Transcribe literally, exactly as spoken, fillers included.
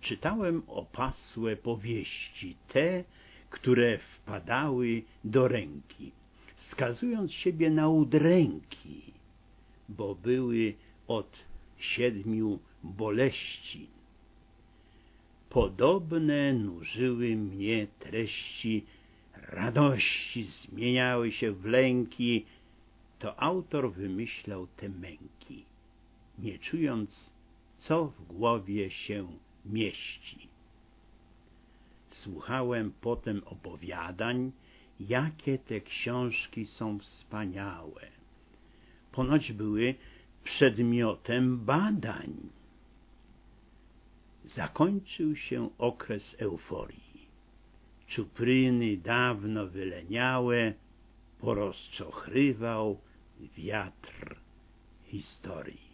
czytałem opasłe powieści, te, które wpadały do ręki, skazując siebie na udręki, bo były od siedmiu boleści. Podobne nużyły mnie treści, radości zmieniały się w lęki, to autor wymyślał te męki, nie czując, co w głowie się mieści. Słuchałem potem opowiadań, jakie te książki są wspaniałe. Ponoć były przedmiotem badań. Zakończył się okres euforii. Czupryny dawno wyleniałe porozczochrywał wiatr historii.